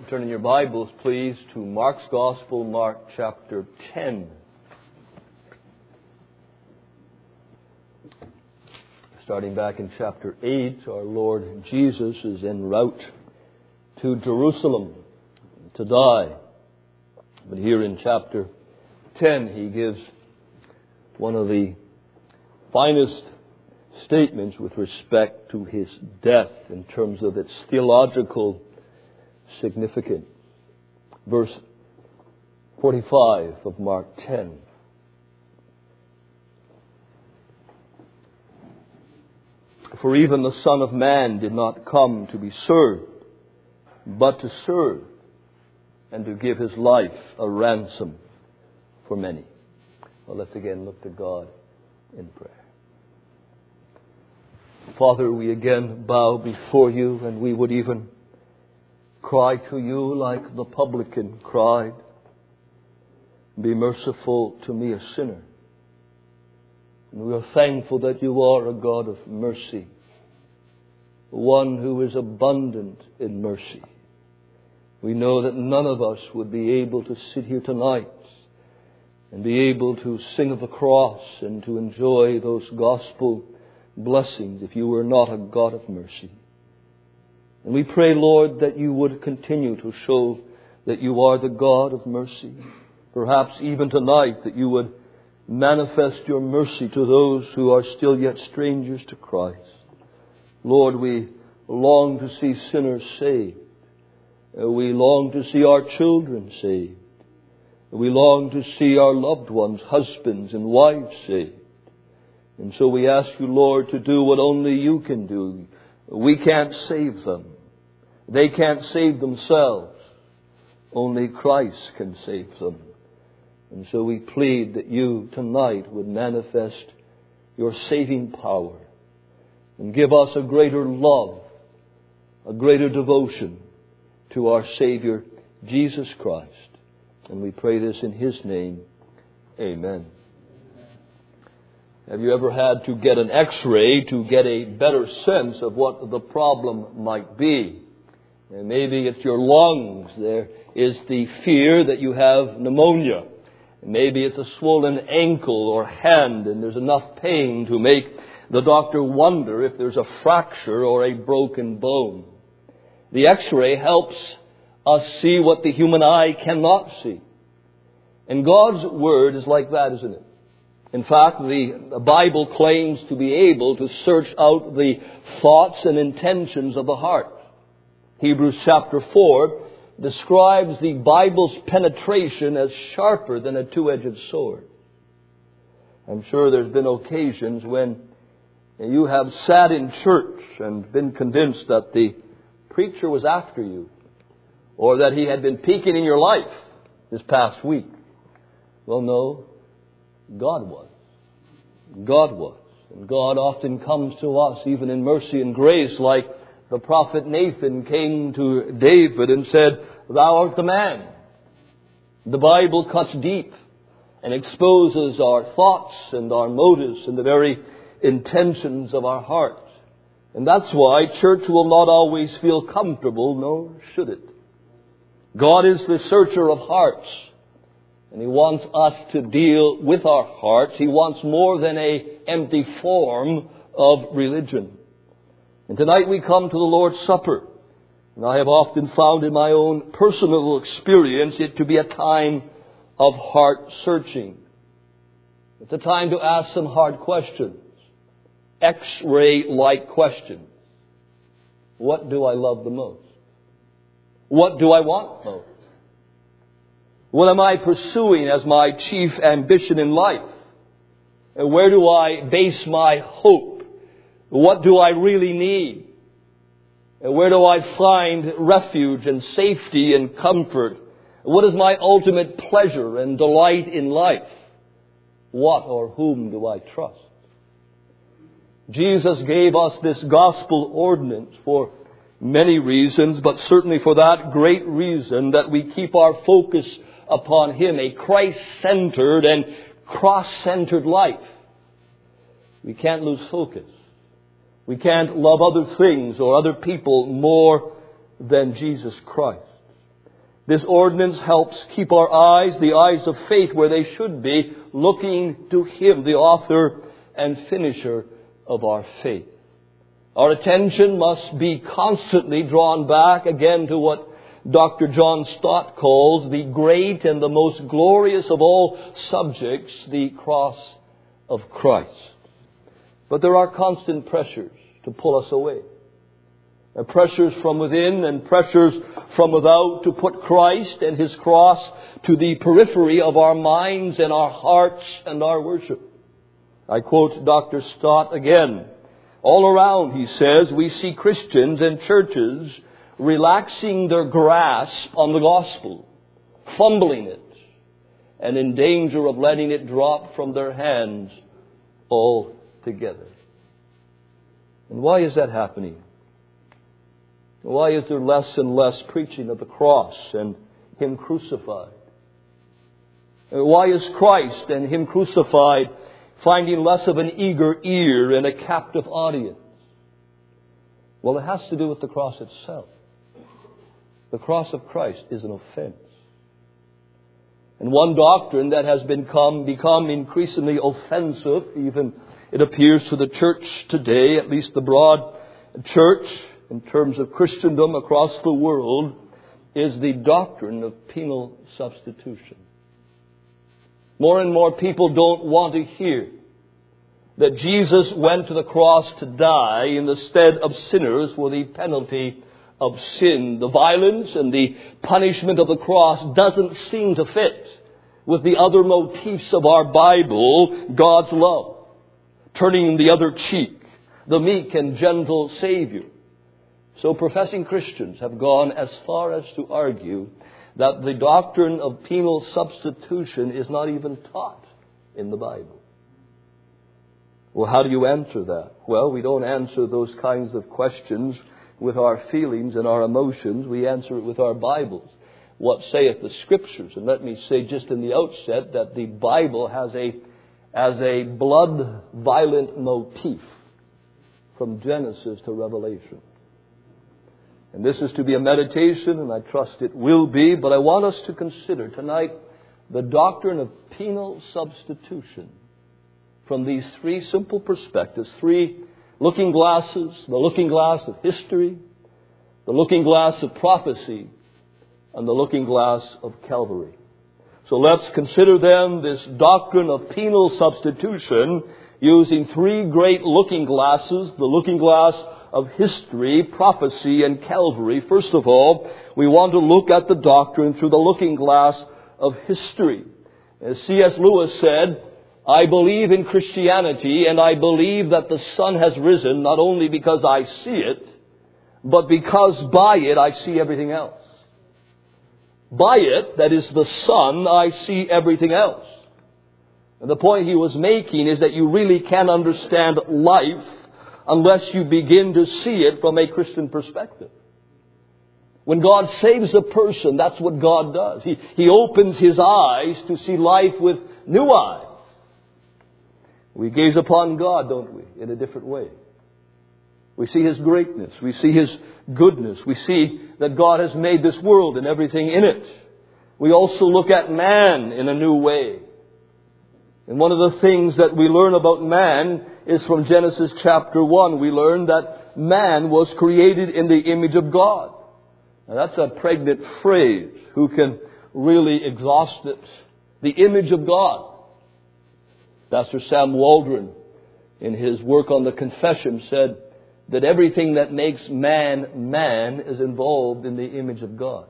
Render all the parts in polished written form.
Turn in your Bibles, please, to Mark's Gospel, Mark chapter 10. Starting back in chapter 8, our Lord Jesus is en route to Jerusalem to die. But here in chapter 10, He gives one of the finest statements with respect to His death in terms of its theological significance. Verse 45 of Mark 10. For even the Son of Man did not come to be served, but to serve, and to give His life a ransom for many. Well, let's again look to God in prayer. Father, we again bow before You, and we would even cry to You like the publican cried, "Be merciful to me, a sinner." And we are thankful that You are a God of mercy, one who is abundant in mercy. We know that none of us would be able to sit here tonight and be able to sing of the cross and to enjoy those gospel blessings if You were not a God of mercy. And we pray, Lord, that You would continue to show that You are the God of mercy. Perhaps even tonight that You would manifest Your mercy to those who are still yet strangers to Christ. Lord, we long to see sinners saved. We long to see our children saved. We long to see our loved ones, husbands and wives saved. And so we ask You, Lord, to do what only You can do. We can't save them. They can't save themselves. Only Christ can save them. And so we plead that You tonight would manifest Your saving power and give us a greater love, a greater devotion to our Savior, Jesus Christ. And we pray this in His name. Amen. Have you ever had to get an X-ray to get a better sense of what the problem might be? And maybe it's your lungs. There is the fear that you have pneumonia. Maybe it's a swollen ankle or hand, and there's enough pain to make the doctor wonder if there's a fracture or a broken bone. The X-ray helps us see what the human eye cannot see. And God's Word is like that, isn't it? In fact, the Bible claims to be able to search out the thoughts and intentions of the heart. Hebrews chapter 4 describes the Bible's penetration as sharper than a two-edged sword. I'm sure there's been occasions when you have sat in church and been convinced that the preacher was after you, or that he had been peeking in your life this past week. Well, no, God was. God was. And God often comes to us, even in mercy and grace, like the prophet Nathan came to David and said, "Thou art the man." The Bible cuts deep and exposes our thoughts and our motives and the very intentions of our heart. And that's why church will not always feel comfortable, nor should it. God is the searcher of hearts. And He wants us to deal with our hearts. He wants more than an empty form of religion. And tonight we come to the Lord's Supper. And I have often found in my own personal experience it to be a time of heart searching. It's a time to ask some hard questions. X-ray-like questions. What do I love the most? What do I want most? What am I pursuing as my chief ambition in life? And where do I base my hope? What do I really need? And where do I find refuge and safety and comfort? What is my ultimate pleasure and delight in life? What or whom do I trust? Jesus gave us this gospel ordinance for many reasons, but certainly for that great reason that we keep our focus upon Him, a Christ-centered and cross-centered life. We can't lose focus. We can't love other things or other people more than Jesus Christ. This ordinance helps keep our eyes, the eyes of faith, where they should be, looking to Him, the author and finisher of our faith. Our attention must be constantly drawn back again to what Dr. John Stott calls the great and the most glorious of all subjects, the cross of Christ. But there are constant pressures to pull us away. Pressures from within and pressures from without to put Christ and His cross to the periphery of our minds and our hearts and our worship. I quote Dr. Stott again. All around, he says, we see Christians and churches relaxing their grasp on the gospel, fumbling it, and in danger of letting it drop from their hands altogether. And why is that happening? Why is there less and less preaching of the cross and Him crucified? Why is Christ and Him crucified finding less of an eager ear and a captive audience? Well, it has to do with the cross itself. The cross of Christ is an offense. And one doctrine that has become increasingly offensive, even it appears to the church today, at least the broad church in terms of Christendom across the world, is the doctrine of penal substitution. More and more people don't want to hear that Jesus went to the cross to die in the stead of sinners for the penalty of sin. The violence and the punishment of the cross doesn't seem to fit with the other motifs of our Bible, God's love, turning the other cheek, the meek and gentle Savior. So professing Christians have gone as far as to argue that the doctrine of penal substitution is not even taught in the Bible. Well, how do you answer that? Well, we don't answer those kinds of questions with our feelings and our emotions. We answer it with our Bibles. What saith the Scriptures? And let me say just in the outset that the Bible has a blood-violent motif from Genesis to Revelation. And this is to be a meditation, and I trust it will be, but I want us to consider tonight the doctrine of penal substitution from these three simple perspectives, three looking glasses: the looking glass of history, the looking glass of prophecy, and the looking glass of Calvary. So let's consider then this doctrine of penal substitution using three great looking glasses: the looking glass of history, prophecy, and Calvary. First of all, we want to look at the doctrine through the looking glass of history. As C.S. Lewis said, I believe in Christianity, and I believe that the sun has risen not only because I see it, but because by it I see everything else. By it, that is the sun, I see everything else. And the point he was making is that you really can't understand life unless you begin to see it from a Christian perspective. When God saves a person, that's what God does. He opens His eyes to see life with new eyes. We gaze upon God, don't we, in a different way. We see His greatness. We see His goodness. We see that God has made this world and everything in it. We also look at man in a new way. And one of the things that we learn about man is from Genesis chapter 1. We learn that man was created in the image of God. Now that's a pregnant phrase. Who can really exhaust it? The image of God. Pastor Sam Waldron, in his work on the Confession, said that everything that makes man, man is involved in the image of God.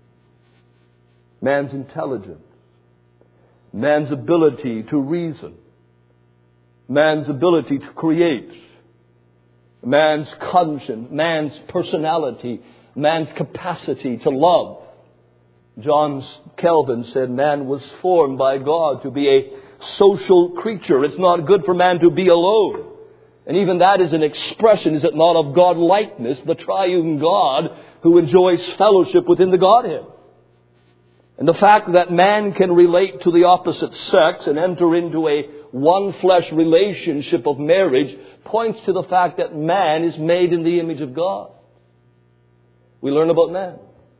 Man's intelligence, man's ability to reason, man's ability to create, man's conscience, man's personality, man's capacity to love. John Calvin said man was formed by God to be a social creature. It's not good for man to be alone. And even that is an expression, is it not, of God-likeness, the triune God who enjoys fellowship within the Godhead. And the fact that man can relate to the opposite sex and enter into a one-flesh relationship of marriage points to the fact that man is made in the image of God. We learn about man.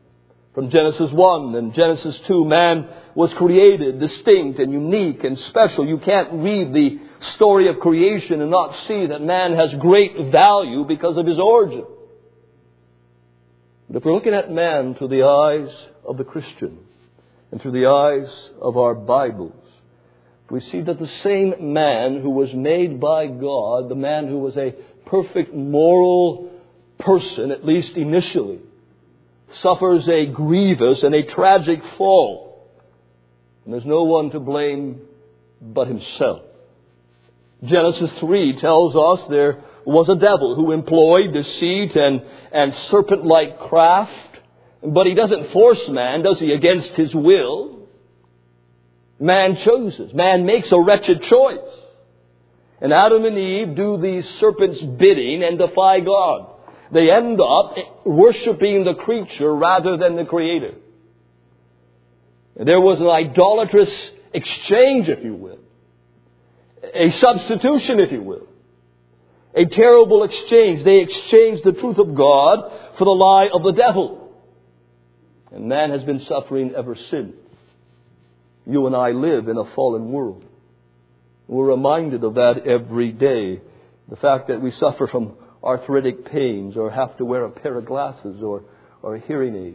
From Genesis 1 and Genesis 2, man was created distinct and unique and special. You can't read the story of creation and not see that man has great value because of his origin. But if we're looking at man through the eyes of the Christian and through the eyes of our Bibles, we see that the same man who was made by God, the man who was a perfect moral person, at least initially, suffers a grievous and a tragic fall. And there's no one to blame but himself. Genesis 3 tells us there was a devil who employed deceit and serpent-like craft. But he doesn't force man, does he, against his will? Man chooses. Man makes a wretched choice. And Adam and Eve do the serpent's bidding and defy God. They end up worshiping the creature rather than the Creator. And there was an idolatrous exchange, if you will. A substitution, if you will. A terrible exchange. They exchanged the truth of God for the lie of the devil. And man has been suffering ever since. You and I live in a fallen world. We're reminded of that every day. The fact that we suffer from arthritic pains or have to wear a pair of glasses or a hearing aid.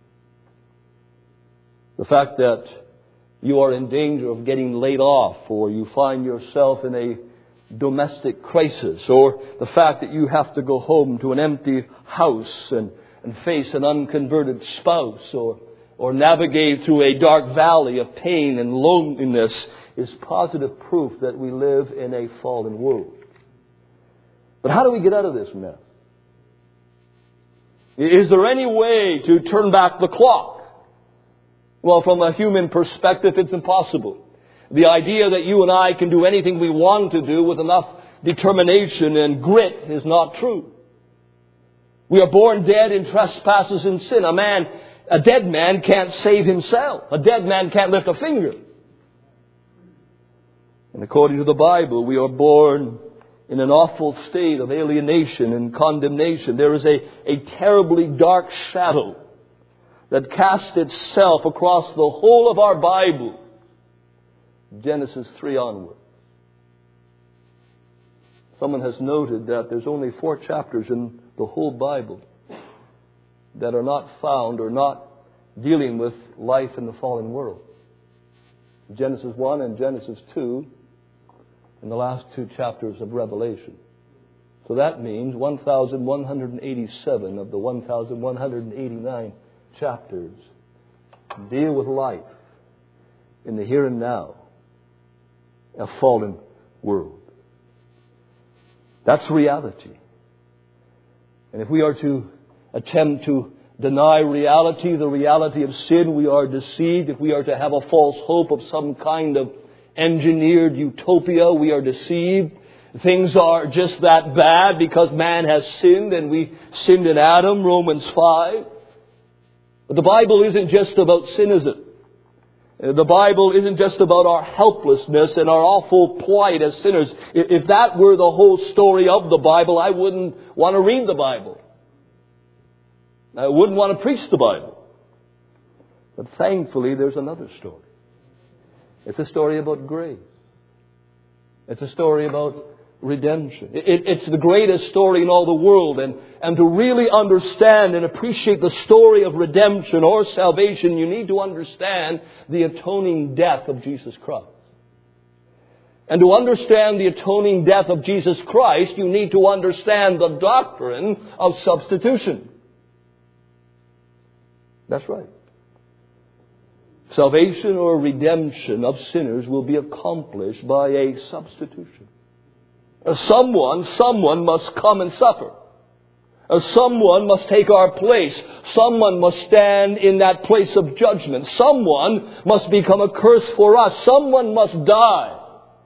The fact that you are in danger of getting laid off, or you find yourself in a domestic crisis, or the fact that you have to go home to an empty house and face an unconverted spouse, or navigate through a dark valley of pain and loneliness, is positive proof that we live in a fallen world. But how do we get out of this mess? Is there any way to turn back the clock? Well, from a human perspective, it's impossible. The idea that you and I can do anything we want to do with enough determination and grit is not true. We are born dead in trespasses and sin. A dead man can't save himself. A dead man can't lift a finger. And according to the Bible, we are born in an awful state of alienation and condemnation. There is a terribly dark shadow that casts itself across the whole of our Bible, Genesis 3 onward. Someone has noted that there's only 4 chapters in the whole Bible that are not found or not dealing with life in the fallen world. Genesis 1 and Genesis 2 and the last 2 chapters of Revelation. So that means 1,187 of the 1,189 chapters deal with life in the here and now, a fallen world. That's reality. And if we are to attempt to deny reality, the reality of sin, we are deceived. If we are to have a false hope of some kind of engineered utopia, we are deceived. Things are just that bad because man has sinned, and we sinned in Adam, Romans 5. But the Bible isn't just about sin, is it? The Bible isn't just about our helplessness and our awful plight as sinners. If that were the whole story of the Bible, I wouldn't want to read the Bible. I wouldn't want to preach the Bible. But thankfully, there's another story. It's a story about grace. It's a story about redemption. It's the greatest story in all the world. And to really understand and appreciate the story of redemption or salvation, you need to understand the atoning death of Jesus Christ. And to understand the atoning death of Jesus Christ, you need to understand the doctrine of substitution. That's right. Salvation or redemption of sinners will be accomplished by a substitution. Someone must come and suffer. Someone must take our place. Someone must stand in that place of judgment. Someone must become a curse for us. Someone must die.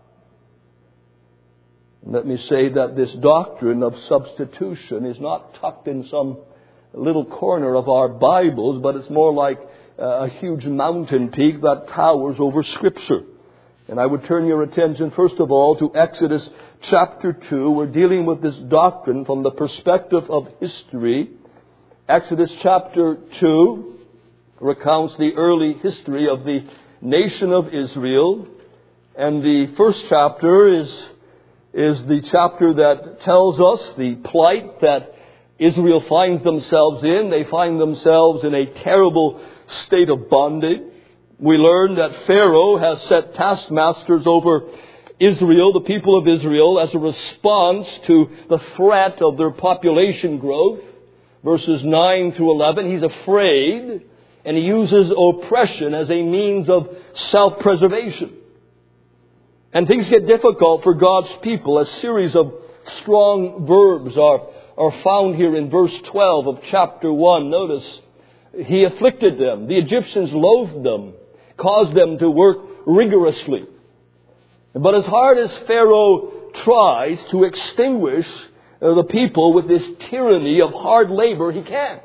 Let me say that this doctrine of substitution is not tucked in some little corner of our Bibles, but it's more like a huge mountain peak that towers over Scripture. And I would turn your attention first of all to Exodus chapter 2. We're dealing with this doctrine from the perspective of history. Exodus chapter 2 recounts the early history of the nation of Israel. And the first chapter is the chapter that tells us the plight that Israel finds themselves in. They find themselves in a terrible state of bondage. We learn that Pharaoh has set taskmasters over Israel, the people of Israel, as a response to the threat of their population growth. Verses 9 through 11, he's afraid, and he uses oppression as a means of self-preservation. And things get difficult for God's people. A series of strong verbs are found here in verse 12 of chapter 1. Notice, he afflicted them. The Egyptians loathed them, caused them to work rigorously. But as hard as Pharaoh tries to extinguish the people with this tyranny of hard labor, he can't.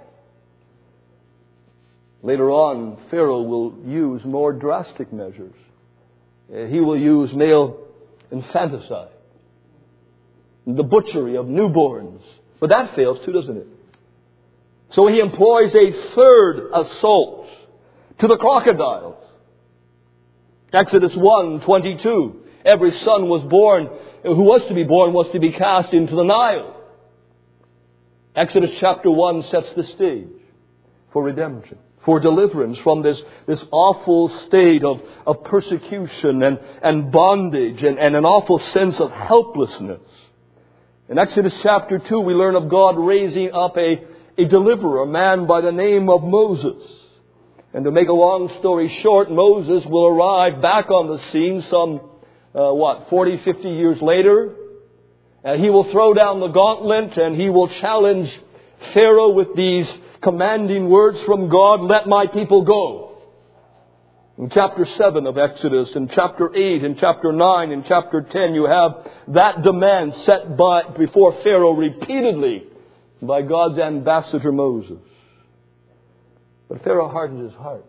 Later on, Pharaoh will use more drastic measures. He will use male infanticide, the butchery of newborns. But that fails too, doesn't it? So he employs a third assault to the crocodiles. Exodus 1:22. Every son who was to be born was to be cast into the Nile. Exodus chapter 1 sets the stage for redemption, for deliverance from this awful state of persecution and bondage and an awful sense of helplessness. In Exodus chapter 2, we learn of God raising up a deliverer, a man by the name of Moses. And to make a long story short, Moses will arrive back on the scene some 40, 50 years later. And he will throw down the gauntlet and he will challenge Pharaoh with these commanding words from God, "Let my people go." In chapter 7 of Exodus, in chapter 8, in chapter 9, in chapter 10, you have that demand set before Pharaoh repeatedly by God's ambassador Moses. But Pharaoh hardened his heart.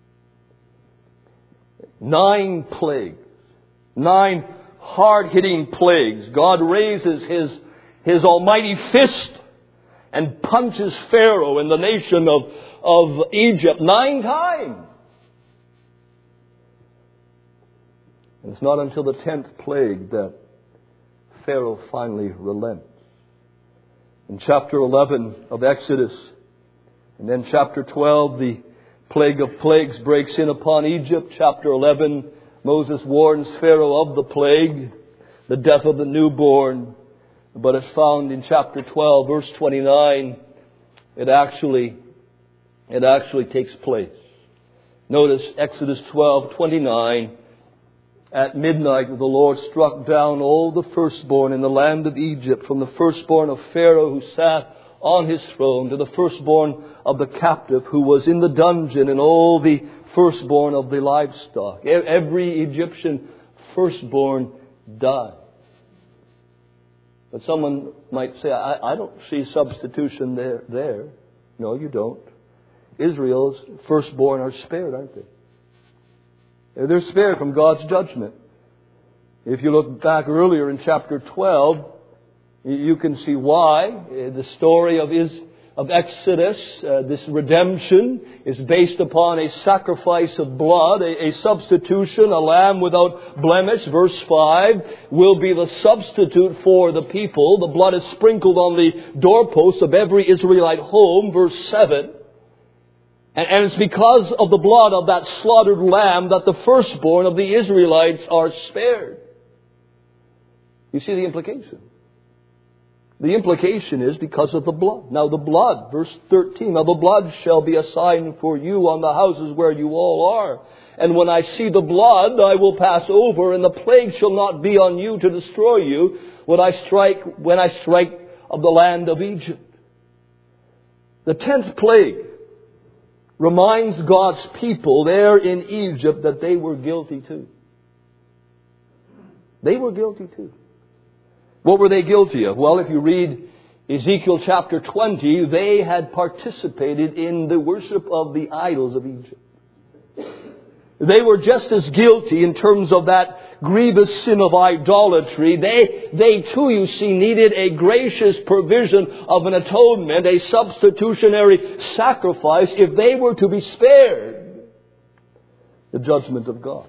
9 plagues. 9 hard-hitting plagues. God raises His almighty fist and punches Pharaoh and the nation of Egypt 9 times. And it's not until the 10th plague that Pharaoh finally relents. In chapter 11 of Exodus, and then chapter 12, the plague of plagues breaks in upon Egypt. Chapter 11, Moses warns Pharaoh of the plague, the death of the newborn. But it's found in chapter 12, verse 29, it actually takes place. Notice Exodus 12:29. At midnight the Lord struck down all the firstborn in the land of Egypt, from the firstborn of Pharaoh who sat on his throne to the firstborn of the captive who was in the dungeon, and all the firstborn of the livestock. Every Egyptian firstborn died. But someone might say, I don't see substitution there. No, you don't. Israel's firstborn are spared, aren't they? They're spared from God's judgment. If you look back earlier in chapter 12, you can see why. The story of Exodus, this redemption, is based upon a sacrifice of blood, a substitution, a lamb without blemish. Verse 5 will be the substitute for the people. The blood is sprinkled on the doorposts of every Israelite home. Verse 7. And it's because of the blood of that slaughtered lamb that the firstborn of the Israelites are spared. You see the implication? The implication is because of the blood. Now the blood, verse 13, "Now the blood shall be a sign for you on the houses where you all are. And when I see the blood, I will pass over, and the plague shall not be on you to destroy you when I strike of the land of Egypt." The 10th plague reminds God's people there in Egypt that they were guilty too. They were guilty too. What were they guilty of? Well, if you read Ezekiel chapter 20, they had participated in the worship of the idols of Egypt. They were just as guilty in terms of that grievous sin of idolatry, they too, you see, needed a gracious provision of an atonement, a substitutionary sacrifice, if they were to be spared the judgment of God.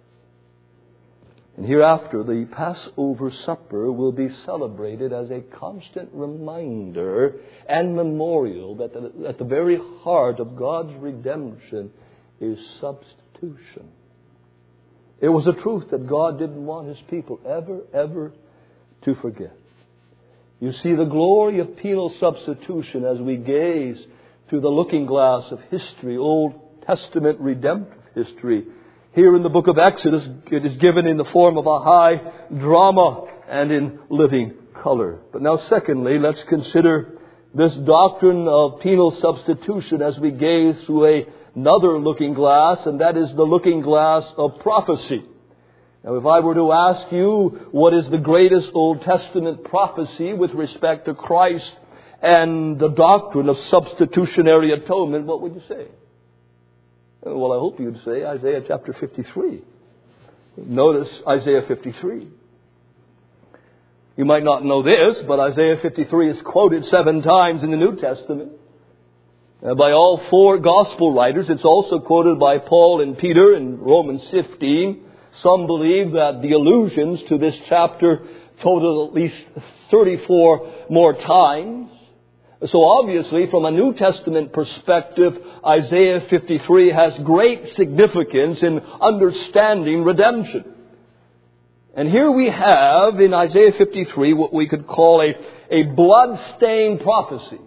And hereafter, the Passover supper will be celebrated as a constant reminder and memorial that at the very heart of God's redemption is substitution. It was a truth that God didn't want His people ever to forget. You see the glory of penal substitution as we gaze through the looking glass of history, Old Testament redemptive history. Here in the book of Exodus, it is given in the form of a high drama and in living color. But now secondly, let's consider this doctrine of penal substitution as we gaze through another looking glass, and that is the looking glass of prophecy. Now, if I were to ask you what is the greatest Old Testament prophecy with respect to Christ and the doctrine of substitutionary atonement, what would you say? Well, I hope you'd say Isaiah chapter 53. Notice Isaiah 53. You might not know this, but Isaiah 53 is quoted 7 times in the New Testament. By all 4 gospel writers. It's also quoted by Paul and Peter in Romans 15. Some believe that the allusions to this chapter total at least 34 more times. So obviously, from a New Testament perspective, Isaiah 53 has great significance in understanding redemption. And here we have in Isaiah 53 what we could call a blood-stained prophecy.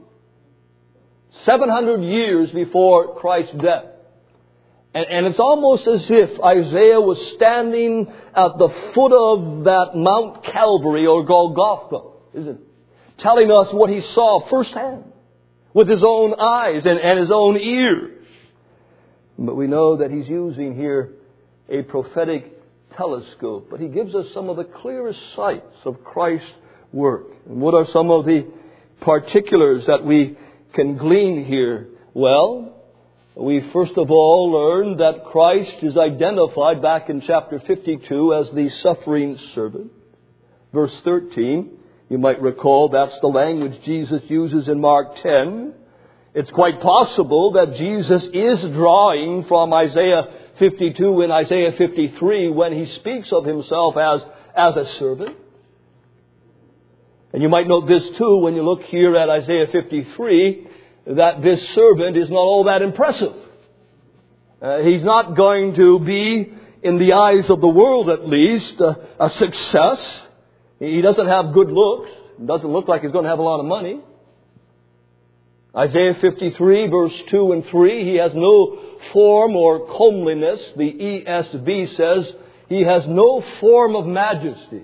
700 years before Christ's death. And it's almost as if Isaiah was standing at the foot of that Mount Calvary or Golgotha, isn't it? Telling us what he saw firsthand with his own eyes and his own ears. But we know that he's using here a prophetic telescope. But he gives us some of the clearest sights of Christ's work. And what are some of the particulars that we can glean here? Well, we first of all learn that Christ is identified back in chapter 52 as the suffering servant. Verse 13, you might recall that's the language Jesus uses in Mark 10. It's quite possible that Jesus is drawing from Isaiah 52 and Isaiah 53 when he speaks of himself as a servant. And you might note this too when you look here at Isaiah 53, that this servant is not all that impressive. He's not going to be, in the eyes of the world at least, a success. He doesn't have good looks. Doesn't look like he's going to have a lot of money. Isaiah 53 verse 2 and 3, he has no form or comeliness. The ESV says he has no form of majesty.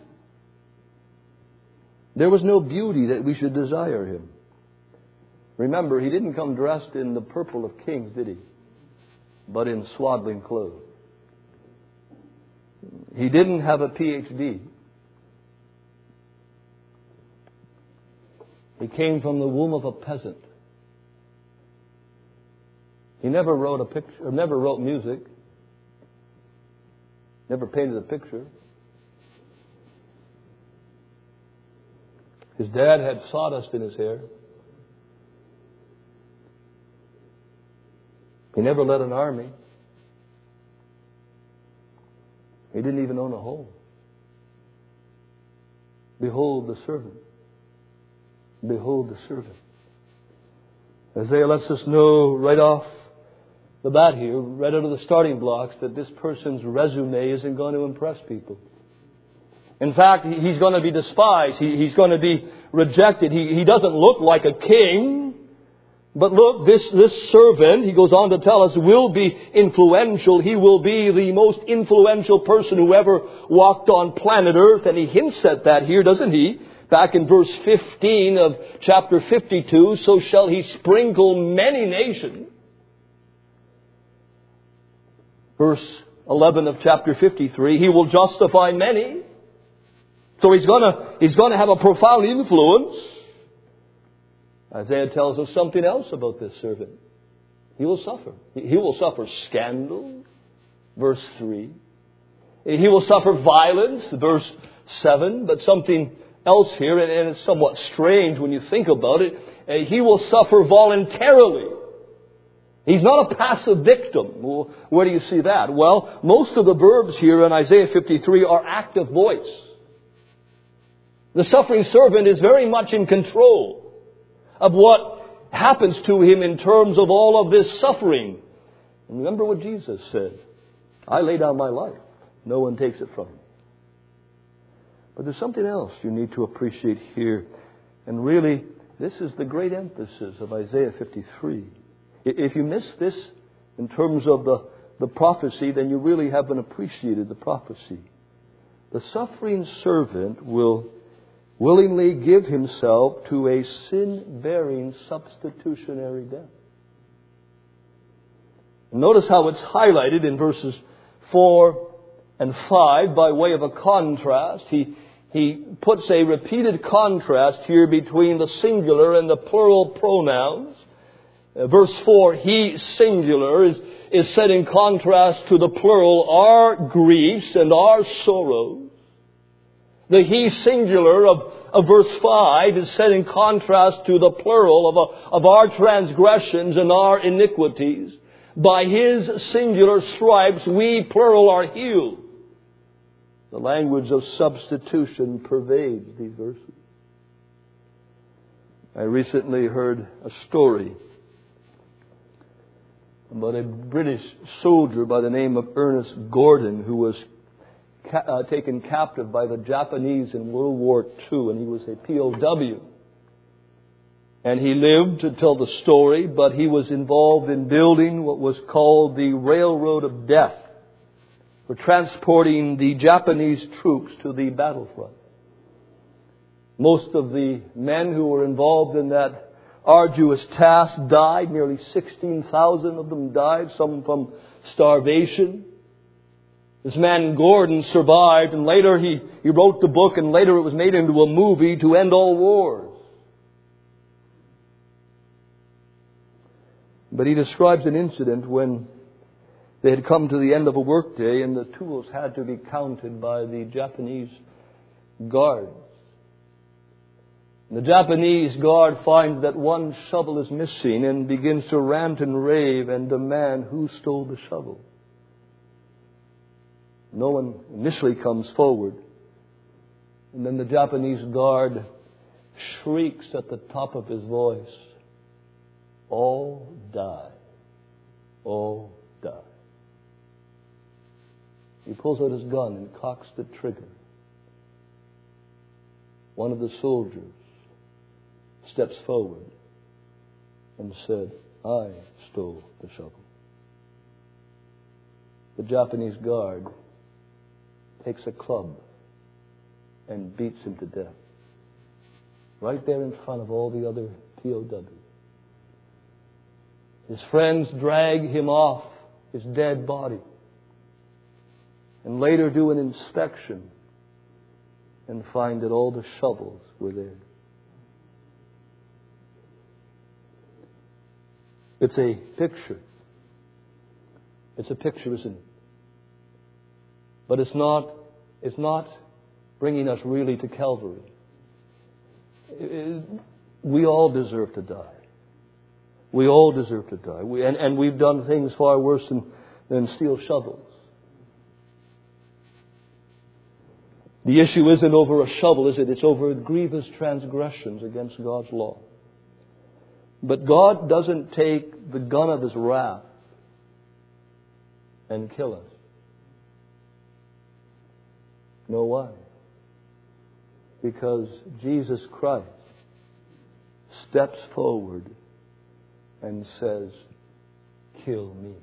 There was no beauty that we should desire him. Remember, he didn't come dressed in the purple of kings, did he? But in swaddling clothes. He didn't have a PhD. He came from the womb of a peasant. He never wrote a picture, or never wrote music. Never painted a picture. His dad had sawdust in his hair. He never led an army. He didn't even own a home. Behold the servant. Behold the servant. Isaiah lets us know right off the bat here, right out of the starting blocks, that this person's resume isn't going to impress people. In fact, he's going to be despised. He's going to be rejected. He doesn't look like a king. But look, this servant, he goes on to tell us, will be influential. He will be the most influential person who ever walked on planet Earth. And he hints at that here, doesn't he? Back in verse 15 of chapter 52, so shall he sprinkle many nations. Verse 11 of chapter 53, he will justify many. So he's going to have a profound influence. Isaiah tells us something else about this servant. He will suffer. He will suffer scandal. Verse 3. He will suffer violence, verse 7, but something else here, and it's somewhat strange when you think about it. He will suffer voluntarily. He's not a passive victim. Well, where do you see that? Well, most of the verbs here in Isaiah 53 are active voice. The suffering servant is very much in control of what happens to him in terms of all of this suffering. And remember what Jesus said. I lay down my life. No one takes it from me. But there's something else you need to appreciate here. And really, this is the great emphasis of Isaiah 53. If you miss this in terms of the prophecy, then you really haven't appreciated the prophecy. The suffering servant will willingly give himself to a sin-bearing substitutionary death. Notice how it's highlighted in verses 4 and 5 by way of a contrast. He puts a repeated contrast here between the singular and the plural pronouns. Verse 4, he singular is set in contrast to the plural, our griefs and our sorrows. The he singular of verse 5 is set in contrast to the plural of our transgressions and our iniquities. By his singular stripes we, plural, are healed. The language of substitution pervades these verses. I recently heard a story about a British soldier by the name of Ernest Gordon who was taken captive by the Japanese in World War II, and he was a POW. And he lived to tell the story, but he was involved in building what was called the Railroad of Death for transporting the Japanese troops to the battlefront. Most of the men who were involved in that arduous task died. Nearly 16,000 of them died, some from starvation. This man Gordon survived, and later he wrote the book, and later it was made into a movie, To End All Wars. But he describes an incident when they had come to the end of a workday and the tools had to be counted by the Japanese guards. The Japanese guard finds that one shovel is missing and begins to rant and rave and demand who stole the shovel. No one initially comes forward. And then the Japanese guard shrieks at the top of his voice, "All die. All die." He pulls out his gun and cocks the trigger. One of the soldiers steps forward and said, "I stole the shovel." The Japanese guard takes a club and beats him to death. Right there in front of all the other POWs. His friends drag him off his dead body and later do an inspection and find that all the shovels were there. It's a picture. It's a picture, isn't it? But it's not bringing us really to Calvary. We all deserve to die. We all deserve to die. And we've done things far worse than steal shovels. The issue isn't over a shovel, is it? It's over grievous transgressions against God's law. But God doesn't take the gun of His wrath and kill us. Know why? Because Jesus Christ steps forward and says, "Kill me."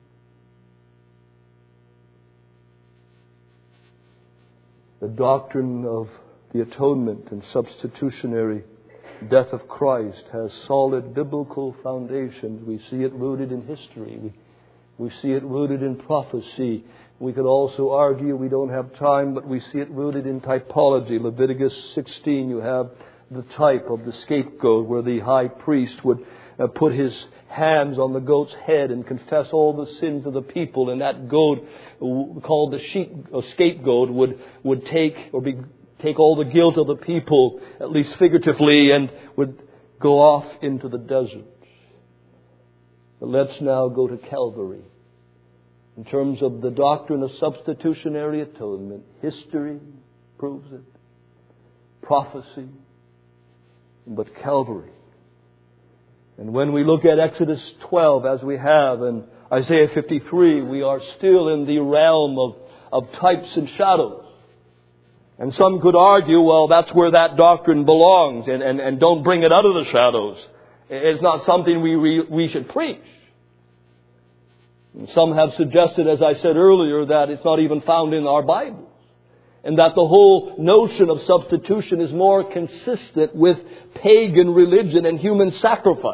The doctrine of the atonement and substitutionary death of Christ has solid biblical foundations. We see it rooted in history. We see it rooted in prophecy. We could also argue, we don't have time, but we see it rooted in typology. Leviticus 16, you have the type of the scapegoat where the high priest would put his hands on the goat's head and confess all the sins of the people, and that goat, called the scapegoat, would take all the guilt of the people, at least figuratively, and would go off into the desert. But let's now go to Calvary. In terms of the doctrine of substitutionary atonement, history proves it, prophecy, but Calvary. And when we look at Exodus 12, as we have, and Isaiah 53, we are still in the realm of types and shadows. And some could argue, well, that's where that doctrine belongs, and don't bring it out of the shadows. It's not something we should preach. And some have suggested, as I said earlier, that it's not even found in our Bibles, and that the whole notion of substitution is more consistent with pagan religion and human sacrifice.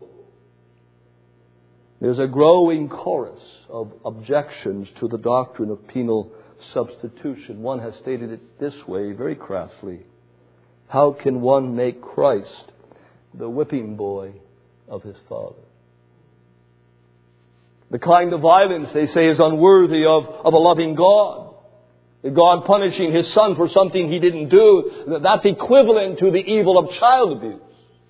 There's a growing chorus of objections to the doctrine of penal substitution. One has stated it this way, very crassly: how can one make Christ the whipping boy of his Father? The kind of violence, they say, is unworthy of a loving God. God punishing His Son for something He didn't do, that's equivalent to the evil of child abuse.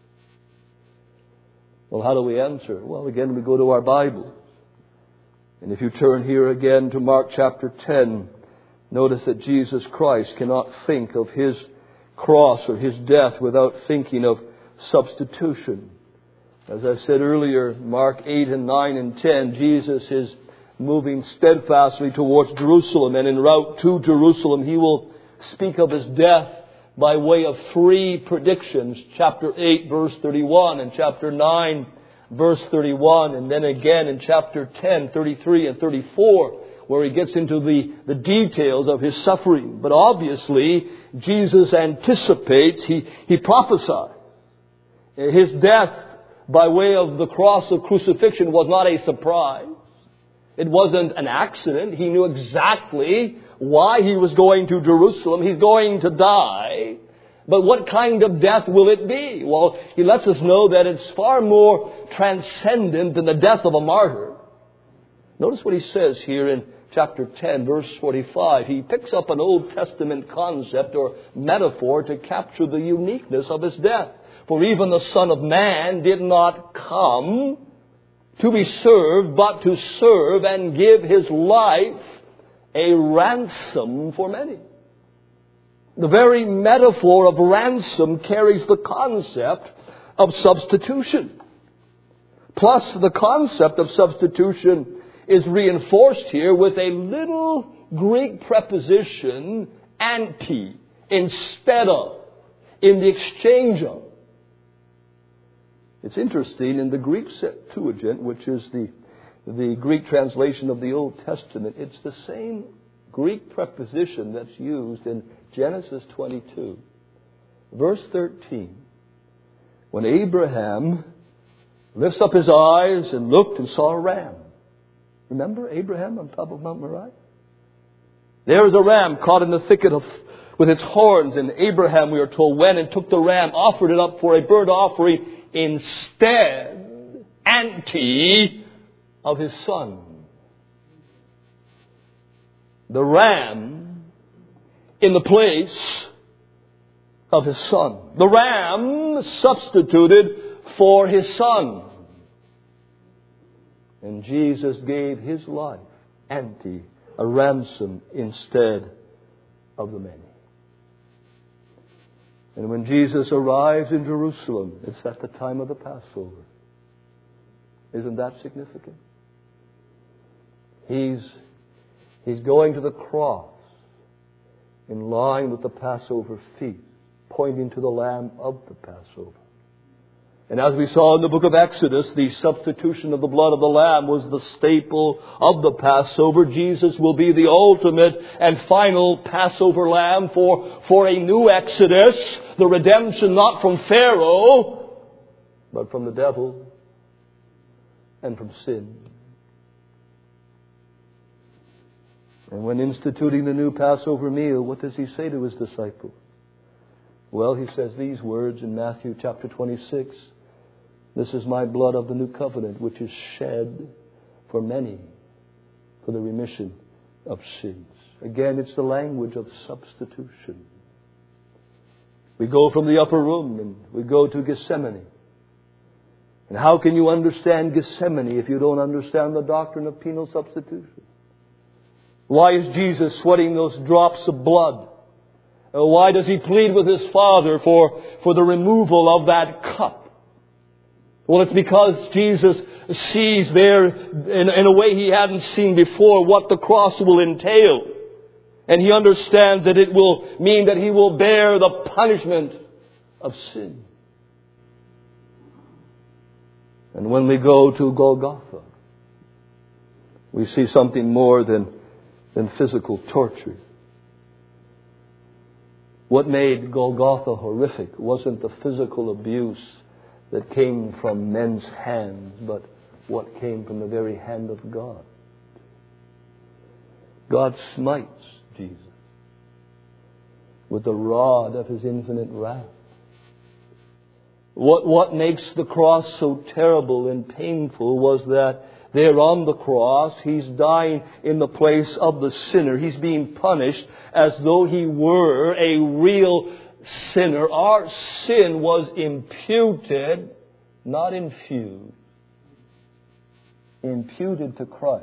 Well, how do we answer? Well, again, we go to our Bible. And if you turn here again to Mark chapter 10, notice that Jesus Christ cannot think of His cross or His death without thinking of substitution. As I said earlier, Mark 8 and 9 and 10, Jesus is moving steadfastly towards Jerusalem, and en route to Jerusalem He will speak of His death by way of three predictions. Chapter 8 verse 31 and chapter 9 verse 31, and then again in chapter 10, 33 and 34, where He gets into the details of His suffering. But obviously Jesus anticipates, He prophesies. His death by way of the cross of crucifixion was not a surprise. It wasn't an accident. He knew exactly why He was going to Jerusalem. He's going to die. But what kind of death will it be? Well, He lets us know that it's far more transcendent than the death of a martyr. Notice what He says here in chapter 10, verse 45. He picks up an Old Testament concept or metaphor to capture the uniqueness of His death. For even the Son of Man did not come to be served, but to serve and give His life a ransom for many. The very metaphor of ransom carries the concept of substitution. Plus, the concept of substitution is reinforced here with a little Greek preposition, anti, instead of, in the exchange of. It's interesting, in the Greek Septuagint, which is the Greek translation of the Old Testament, it's the same Greek preposition that's used in Genesis 22. Verse 13. When Abraham lifts up his eyes and looked and saw a ram. Remember Abraham on top of Mount Moriah? There was a ram caught in the thicket with its horns. And Abraham, we are told, went and took the ram, offered it up for a burnt offering instead, of his son. The ram in the place of his son. The ram substituted for his son. And Jesus gave His life, a ransom instead of the many. And when Jesus arrives in Jerusalem, it's at the time of the Passover. Isn't that significant? He's going to the cross in line with the Passover feast, pointing to the Lamb of the Passover. And as we saw in the book of Exodus, the substitution of the blood of the Lamb was the staple of the Passover. Jesus will be the ultimate and final Passover Lamb for a new Exodus, the redemption not from Pharaoh, but from the devil and from sin. And when instituting the new Passover meal, what does He say to His disciples? Well, He says these words in Matthew chapter 26. This is my blood of the new covenant, which is shed for many for the remission of sins. Again, it's the language of substitution. We go from the upper room and we go to Gethsemane. And how can you understand Gethsemane if you don't understand the doctrine of penal substitution? Why is Jesus sweating those drops of blood? Why does He plead with His Father for the removal of that cup? Well, it's because Jesus sees there, in a way He hadn't seen before, what the cross will entail. And He understands that it will mean that He will bear the punishment of sin. And when we go to Golgotha, we see something more than physical torture. What made Golgotha horrific wasn't the physical abuse that came from men's hands, but what came from the very hand of God. God smites Jesus with the rod of His infinite wrath. What makes the cross so terrible and painful was that there on the cross, He's dying in the place of the sinner. He's being punished as though He were a real sinner. Our sin was imputed, not infused. Imputed to Christ.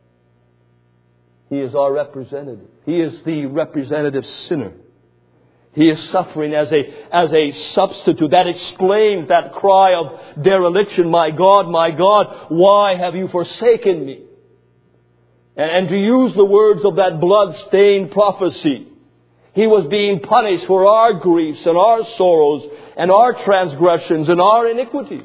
He is our representative. He is the representative sinner. He is suffering as a substitute. That explains that cry of dereliction. My God, why have you forsaken me? And to use the words of that blood-stained prophecy, He was being punished for our griefs and our sorrows and our transgressions and our iniquity.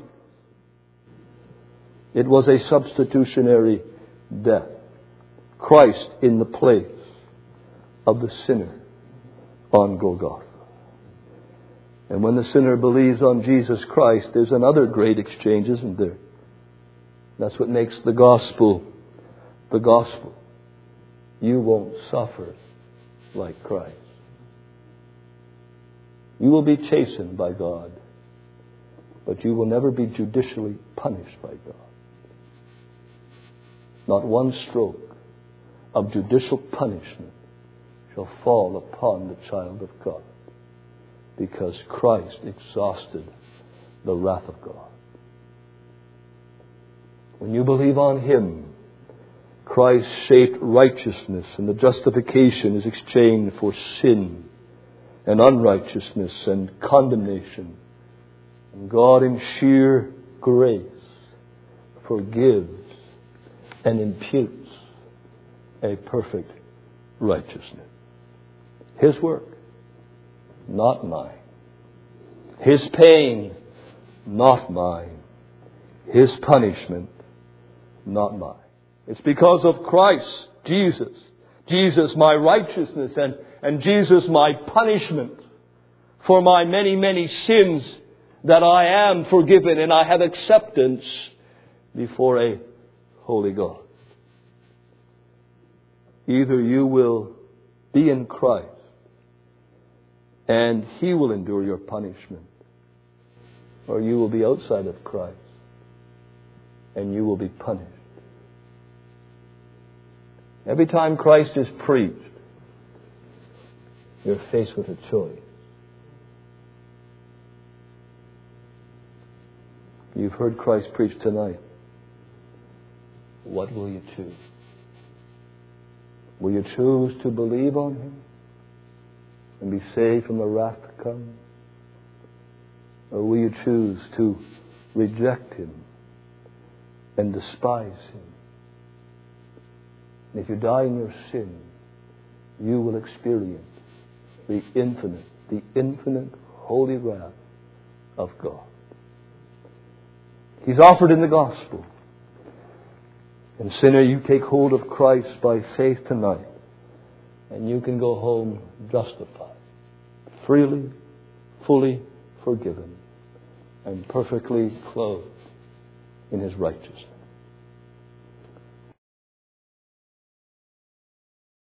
It was a substitutionary death. Christ in the place of the sinner on Golgotha. And when the sinner believes on Jesus Christ, there's another great exchange, isn't there? That's what makes the gospel the gospel. You won't suffer like Christ. You will be chastened by God, but you will never be judicially punished by God. Not one stroke of judicial punishment shall fall upon the child of God, because Christ exhausted the wrath of God. When you believe on Him, Christ-shaped righteousness and the justification is exchanged for sin and unrighteousness and condemnation. And God in sheer grace forgives and imputes a perfect righteousness. His work, not mine. His pain, not mine. His punishment, not mine. It's because of Christ, Jesus. Jesus, my righteousness, and Jesus, my punishment for my many, many sins, that I am forgiven and I have acceptance before a holy God. Either you will be in Christ and He will endure your punishment, or you will be outside of Christ and you will be punished. Every time Christ is preached, you're faced with a choice. You've heard Christ preach tonight. What will you choose? Will you choose to believe on Him and be saved from the wrath to come? Or will you choose to reject Him and despise Him? And if you die in your sin, you will experience the infinite holy wrath of God. He's offered in the gospel. And sinner, you take hold of Christ by faith tonight, and you can go home justified, freely, fully forgiven, and perfectly clothed in His righteousness.